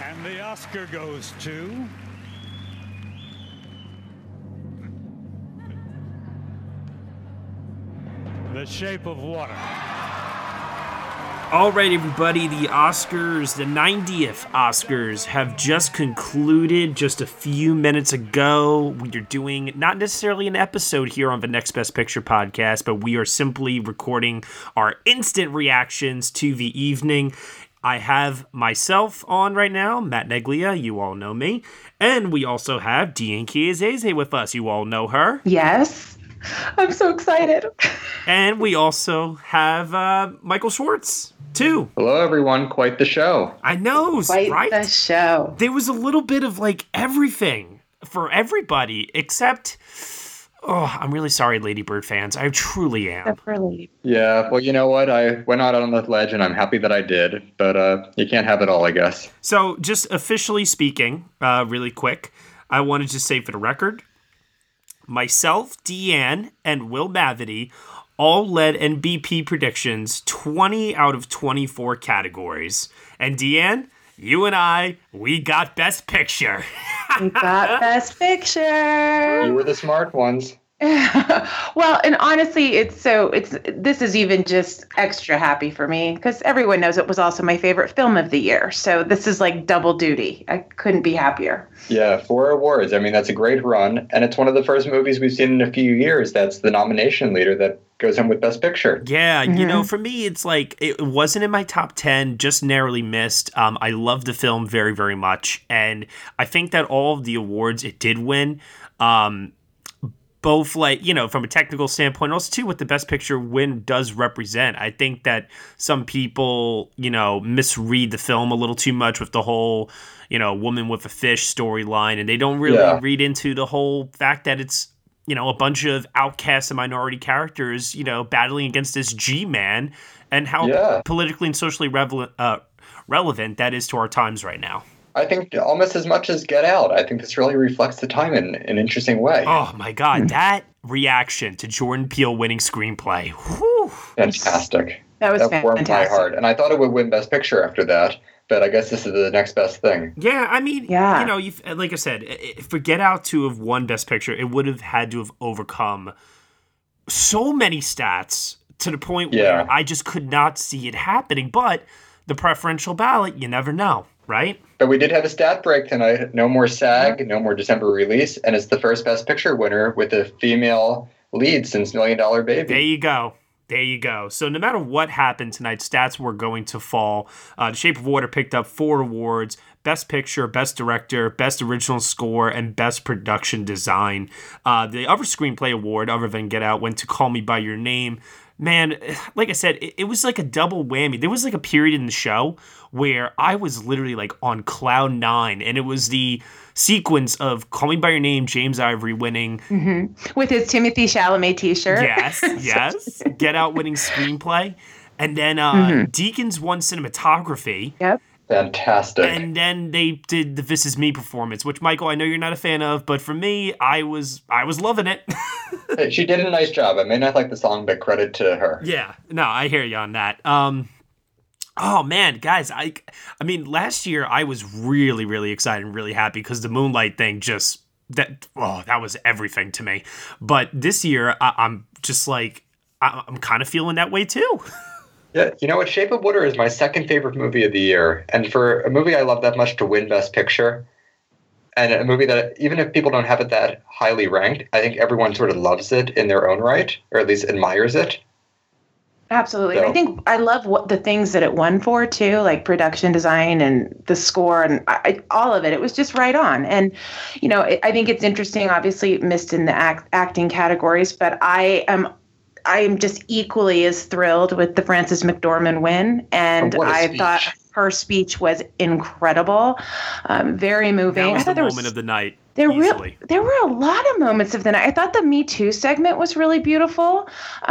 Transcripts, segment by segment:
And the Oscar goes to... The Shape of Water. All right, everybody, the Oscars, the 90th Oscars have just concluded just a few minutes ago. We are doing not necessarily an episode here on the Next Best Picture podcast, but we are simply recording our instant reactions to the evening. I have myself on right now, Matt Neglia, you all know me, and we also have Diane Chiazese with us, you all know her. Yes. I'm so excited. And we also have Michael Schwartz, too. Hello, everyone. Quite the show. I know, Quite right? the show. There was a little bit of, like, everything for everybody, except... Oh, I'm really sorry, Lady Bird fans. I truly am. Yeah, well, you know what? I went out on the ledge, and I'm happy that I did. But you can't have it all, I guess. So, just officially speaking, really quick, I wanted to say for the record... Myself, Deanne, and Will Mavity all led NBP predictions 20 out of 24 categories. And Deanne, you and I, we got Best Picture. We got Best Picture. You were the smart ones. Well, and honestly, this is even just extra happy for me because everyone knows it was also my favorite film of the year. So this is like double duty. I couldn't be happier. Yeah, 4 awards. I mean, that's a great run. And it's one of the first movies we've seen in a few years that's the nomination leader that goes in with Best Picture. Yeah, you know, for me, it's like, it wasn't in my top 10, just narrowly missed. I love the film very, very much. And I think that all of the awards it did win, both, like, you know, from a technical standpoint, also too what the Best Picture win does represent. I think that some people, you know, misread the film a little too much with the whole, you know, woman with a fish storyline, and they don't really read into the whole fact that it's, you know, a bunch of outcasts and minority characters, you know, battling against this G-man, and how politically and socially relevant that is to our times right now. I think almost as much as Get Out. I think this really reflects the time in an interesting way. Oh, my God. That reaction to Jordan Peele winning screenplay. Whew. Fantastic. That was fantastic. Warmed my heart. And I thought it would win Best Picture after that, but I guess this is the next best thing. Yeah, I mean, you know, like I said, for Get Out to have won Best Picture, it would have had to have overcome so many stats to the point where I just could not see it happening. But the preferential ballot, you never know, right? But we did have a stat break tonight. No more SAG, no more December release, and it's the first Best Picture winner with a female lead since $1 Million Baby. There you go. There you go. So no matter what happened tonight, stats were going to fall. The Shape of Water picked up 4 awards: Best Picture, Best Director, Best Original Score, and Best Production Design. The other screenplay award, other than Get Out, went to Call Me By Your Name. Man, like I said, it was like a double whammy. There was like a period in the show where I was literally like on cloud 9, and it was the sequence of Call Me By Your Name, James Ivory winning. With his Timothée Chalamet t-shirt. Yes. Get Out winning screenplay. And then Deakins won cinematography. Yep. Fantastic. And then they did the This Is Me performance, which, Michael, I know you're not a fan of, but for me, I was loving it. She did a nice job. I may not like the song, but credit to her. Yeah. No, I hear you on that. Oh, man, guys, I mean, last year I was really, really excited and really happy because the Moonlight thing that was everything to me. But this year, I'm just like, I'm kind of feeling that way too. Yeah, you know what? Shape of Water is my second favorite movie of the year. And for a movie I love that much to win Best Picture, and a movie that even if people don't have it that highly ranked, I think everyone sort of loves it in their own right, or at least admires it. Absolutely. So, I think I love the things that it won for, too, like production design and the score and all of it. It was just right on. And, you know, I think it's interesting, obviously missed in the acting categories, but I am just equally as thrilled with the Frances McDormand win. And I thought her speech was incredible, very moving. That was the moment of the night. There were a lot of moments of the night. I thought the Me Too segment was really beautiful.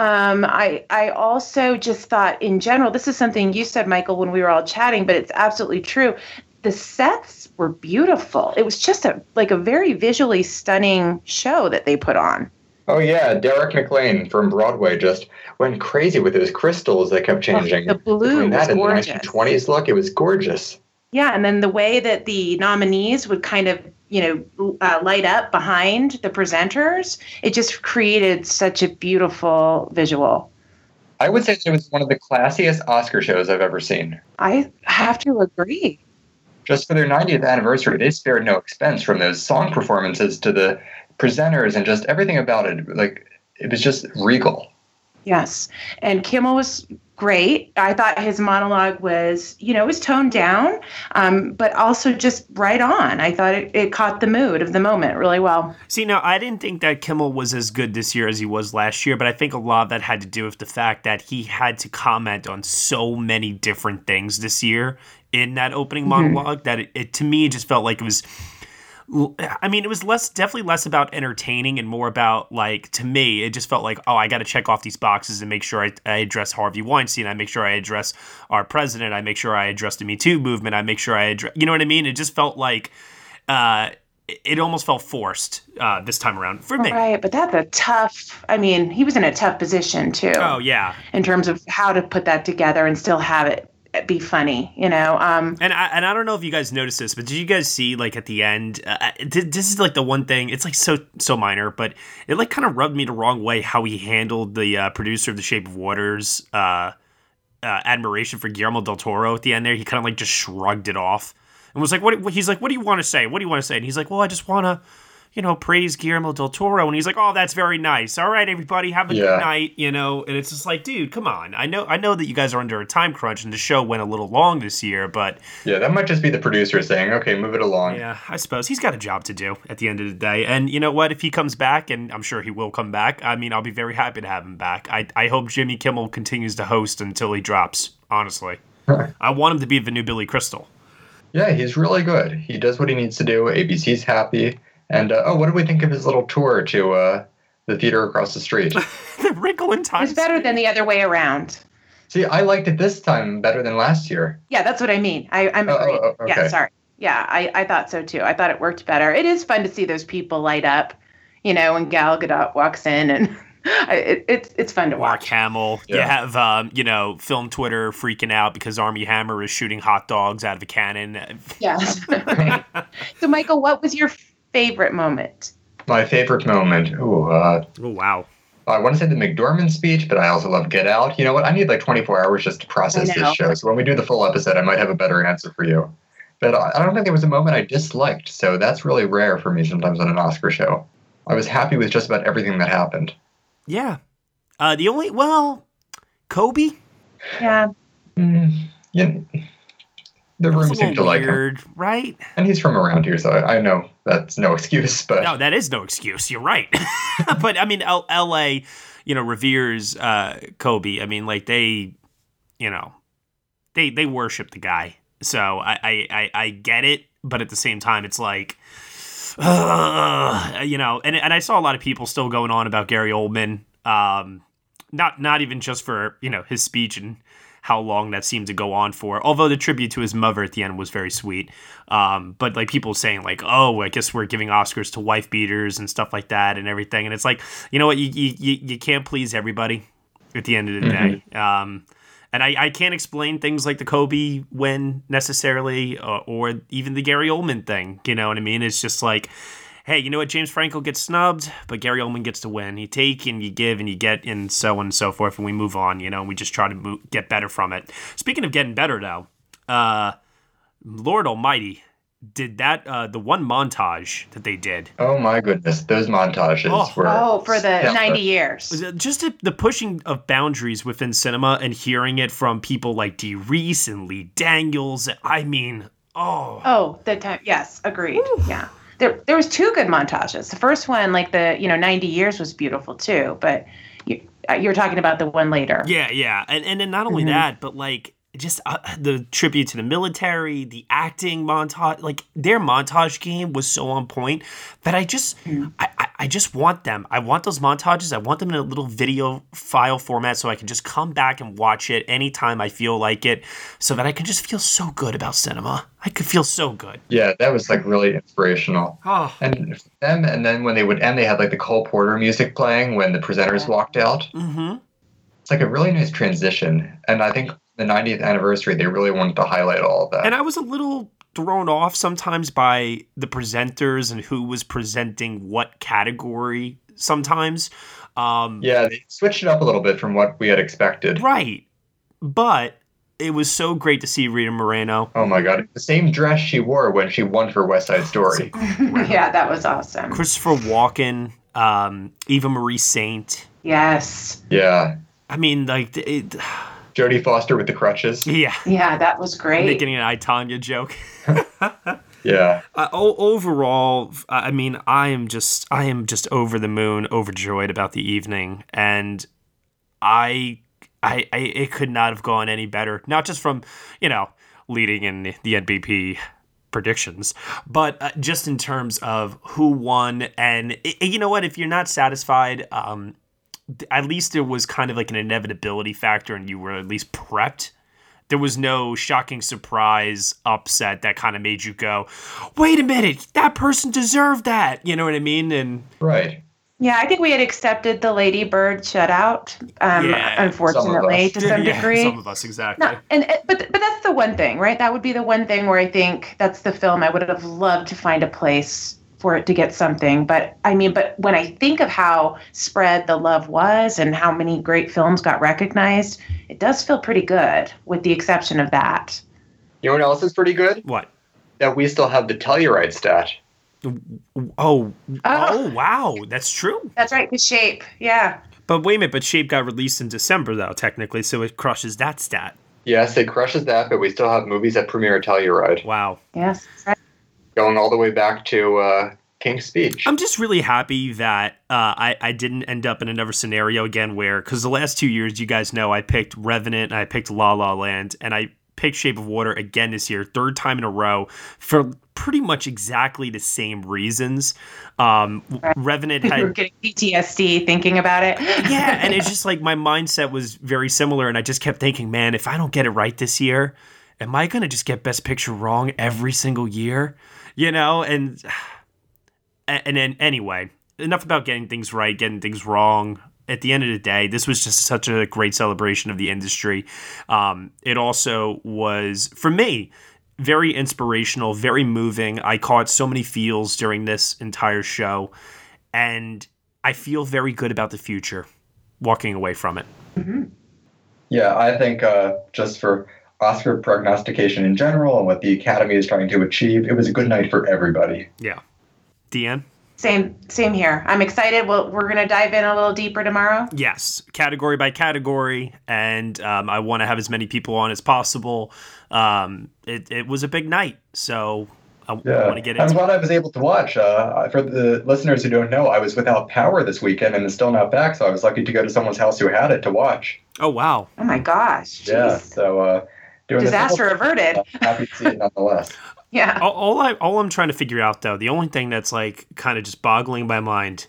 I also just thought in general, this is something you said, Michael, when we were all chatting, but it's absolutely true. The sets were beautiful. It was just a very visually stunning show that they put on. Oh, yeah. Derek McLane from Broadway just went crazy with those crystals that kept changing. The blue was that gorgeous. And the 1920s look, it was gorgeous. Yeah, and then the way that the nominees would kind of, light up behind the presenters, it just created such a beautiful visual. I would say that it was one of the classiest Oscar shows I've ever seen. I have to agree. Just for their 90th anniversary, they spared no expense, from those song performances to the presenters and just everything about it. Like, it was just regal. Yes. And Kimmel was great. I thought his monologue was, was toned down, but also just right on. I thought it caught the mood of the moment really well. See, now, I didn't think that Kimmel was as good this year as he was last year, but I think a lot of that had to do with the fact that he had to comment on so many different things this year in that opening monologue that it to me, just felt like it was... I mean, it was definitely less about entertaining and more about, like, to me, it just felt like, I got to check off these boxes and make sure I address Harvey Weinstein. I make sure I address our president. I make sure I address the Me Too movement. I make sure I address, you know what I mean? It just felt like it almost felt forced this time around for me. Right, but that's he was in a tough position too. Oh, yeah. In terms of how to put that together and still have it be funny, And I don't know if you guys noticed this, but did you guys see, like, at the end, this is like the one thing, it's like so minor, but it like kind of rubbed me the wrong way how he handled the producer of The Shape of Water's admiration for Guillermo del Toro at the end there. He kind of like just shrugged it off and was like, he's like, what do you want to say? What do you want to say? And he's like, well, I just want to, praise Guillermo del Toro. And he's like, oh, that's very nice. All right, everybody, have a good night, And it's just like, dude, come on. I know that you guys are under a time crunch and the show went a little long this year, but... Yeah, that might just be the producer saying, okay, move it along. Yeah, I suppose. He's got a job to do at the end of the day. And you know what? If he comes back, and I'm sure he will come back, I'll be very happy to have him back. I hope Jimmy Kimmel continues to host until he drops, honestly. I want him to be the new Billy Crystal. Yeah, he's really good. He does what he needs to do. ABC's happy. And, what do we think of his little tour to the theater across the street? The Wrinkle in Time. It's better than the other way around. See, I liked it this time better than last year. Yeah, that's what I mean. I'm agreed. Okay. Yeah, sorry. Yeah, I thought so too. I thought it worked better. It is fun to see those people light up, when Gal Gadot walks in, and it's fun to watch. Mark Hamill. Yeah. You have, film Twitter freaking out because Armie Hammer is shooting hot dogs out of a cannon. Yes. Right. So, Michael, what was your favorite moment? My favorite moment. Oh, wow. I want to say the McDormand speech, but I also love Get Out. You know what? I need like 24 hours just to process this show. So when we do the full episode, I might have a better answer for you. But I don't think there was a moment I disliked. So that's really rare for me sometimes on an Oscar show. I was happy with just about everything that happened. Yeah. Kobe? Yeah. The room seemed to like him. Right? And he's from around here, so I know that's no excuse. But no, that is no excuse. You're right. But I mean, L.A., reveres Kobe. I mean, like they worship the guy. So I get it, but at the same time, it's like, and I saw a lot of people still going on about Gary Oldman. Not even just for his speech and how long that seemed to go on for, although the tribute to his mother at the end was very sweet. But like people saying like, oh, I guess we're giving Oscars to wife beaters and stuff like that and everything. And it's like, you know what, you can't please everybody at the end of the day. And I can't explain things like the Kobe win necessarily, or even the Gary Oldman thing. You know what I mean? It's just like, hey, you know what? James Franco gets snubbed, but Gary Oldman gets to win. You take and you give and you get, and so on and so forth, and we move on, and we just try to get better from it. Speaking of getting better, though, Lord Almighty, did that, the one montage that they did. Oh, my goodness. Those montages were... Oh, for the 90 years. Just the pushing of boundaries within cinema and hearing it from people like Dee Reese and Lee Daniels. I mean, Oh, the time. Yes, agreed. Woo. Yeah. There was two good montages. The first one, like the 90 years, was beautiful too. But you're talking about the one later. Yeah, and then not only that, but like just the tribute to the military, the acting montage, like their montage game was so on point that I just want them. I want those montages. I want them in a little video file format so I can just come back and watch it anytime I feel like it, so that I can just feel so good about cinema. I could feel so good. Yeah, that was like really inspirational. Oh. And them, and then when they would end, they had like the Cole Porter music playing when the presenters walked out. Mm-hmm. It's like a really nice transition. And I think the 90th anniversary, they really wanted to highlight all of that. And I was a little thrown off sometimes by the presenters and who was presenting what category sometimes. Yeah, they switched it up a little bit from what we had expected. Right. But it was so great to see Rita Moreno. Oh my God. The same dress she wore when she won for West Side Story. Yeah, that was awesome. Christopher Walken, Eva Marie Saint. Yes. Yeah. I mean, like, Jodie Foster with the crutches. Yeah. Yeah, that was great. Making an I, Tonya joke. Yeah. Overall, I mean, I am just over the moon, overjoyed about the evening, and it could not have gone any better. Not just from, leading in the NBP predictions, but just in terms of who won. And you know what? If you're not satisfied, at least there was kind of like an inevitability factor, and you were at least prepped. There was no shocking surprise upset that kind of made you go, wait a minute, that person deserved that. You know what I mean? And right. Yeah, I think we had accepted the Lady Bird shutout, unfortunately, to some degree. Some of us, exactly. No, but that's the one thing, right? That would be the one thing where I think that's the film I would have loved to find a place for it to get something. But when I think of how spread the love was and how many great films got recognized, it does feel pretty good, with the exception of that. You know what else is pretty good? What? That we still have the Telluride stat. Oh, wow. That's true. That's right, because Shape, yeah. But wait a minute, Shape got released in December, though, technically, so it crushes that stat. Yes, it crushes that, but we still have movies that premiere at Telluride. Wow. Yes, that's right. Going all the way back to King's Speech. I'm just really happy that I didn't end up in another scenario again where, because the last 2 years, you guys know, I picked Revenant, and I picked La La Land, and I picked Shape of Water again this year, third time in a row, for pretty much exactly the same reasons. Revenant had... You were getting PTSD thinking about it. Yeah, and it's just like my mindset was very similar, and I just kept thinking, man, if I don't get it right this year, am I going to just get Best Picture wrong every single year? And then anyway, enough about getting things right, getting things wrong. At the end of the day, this was just such a great celebration of the industry. It also was, for me, very inspirational, very moving. I caught so many feels during this entire show, and I feel very good about the future walking away from it. Mm-hmm. Yeah, I think just for Oscar prognostication in general and what the Academy is trying to achieve, it was a good night for everybody. Yeah. Deanne? Same here. I'm excited. We're going to dive in a little deeper tomorrow. Yes, category by category, and I want to have as many people on as possible. It was a big night, so I want to get into it. I'm glad I was able to watch. For the listeners who don't know, I was without power this weekend, and it's still not back, so I was lucky to go to someone's house who had it to watch. Oh, wow. Oh, my gosh. Jeez. Yeah, so... disaster averted. Happy to see it nonetheless. Yeah. All I'm trying to figure out, though, the only thing that's like kind of just boggling my mind,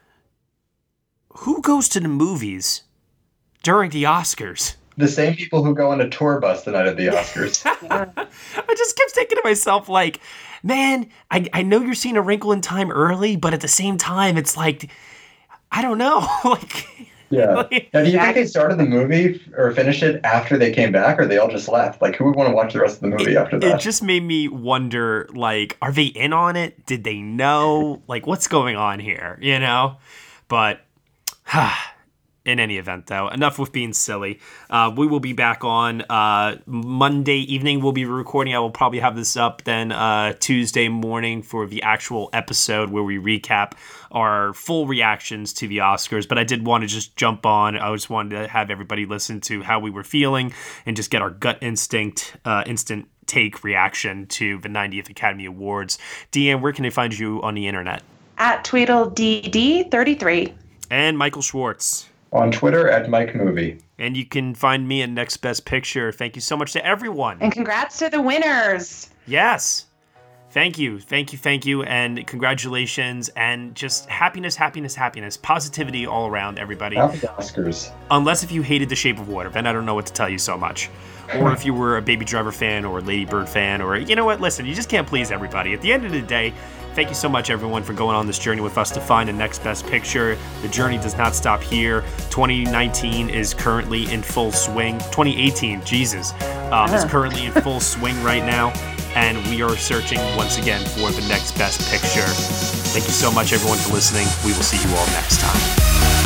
who goes to the movies during the Oscars? The same people who go on a tour bus the night of the Oscars. I just kept thinking to myself, like, man, I know you're seeing A Wrinkle in Time early, but at the same time, it's like, I don't know. Like... Yeah. Now, do you think they started the movie or finished it after they came back, or they all just left? Like, who would want to watch the rest of the movie after that? It just made me wonder, like, are they in on it? Did they know? Like, what's going on here? But... In any event, though, enough with being silly. We will be back on Monday evening. We'll be recording. I will probably have this up then Tuesday morning for the actual episode where we recap our full reactions to the Oscars. But I did want to just jump on. I just wanted to have everybody listen to how we were feeling and just get our gut instinct, instant take reaction to the 90th Academy Awards. Deanne, where can they find you on the internet? At TweedleDD33. And Michael Schwartz. On Twitter at MikeMovie. And you can find me at Next Best Picture. Thank you so much to everyone. And congrats to the winners. Yes. Thank you. And congratulations. And just happiness, positivity all around, everybody. Happy Oscars. Unless if you hated The Shape of Water, then I don't know what to tell you so much. Or if you were a Baby Driver fan or a Lady Bird fan, or you know what, listen, you just can't please everybody. At the end of the day, thank you so much, everyone, for going on this journey with us to find the next best picture. The journey does not stop here. 2019 is currently in full swing. 2018, Jesus, is currently in full swing right now. And we are searching once again for the next best picture. Thank you so much, everyone, for listening. We will see you all next time.